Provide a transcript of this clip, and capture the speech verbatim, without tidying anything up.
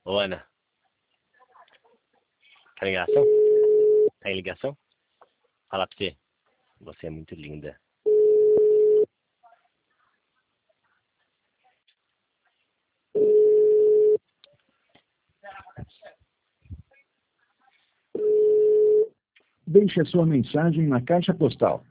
Ô, Ana. Tá em ligação? Tá em ligação? Fala pra você. Você é muito linda. Deixe a sua mensagem na caixa postal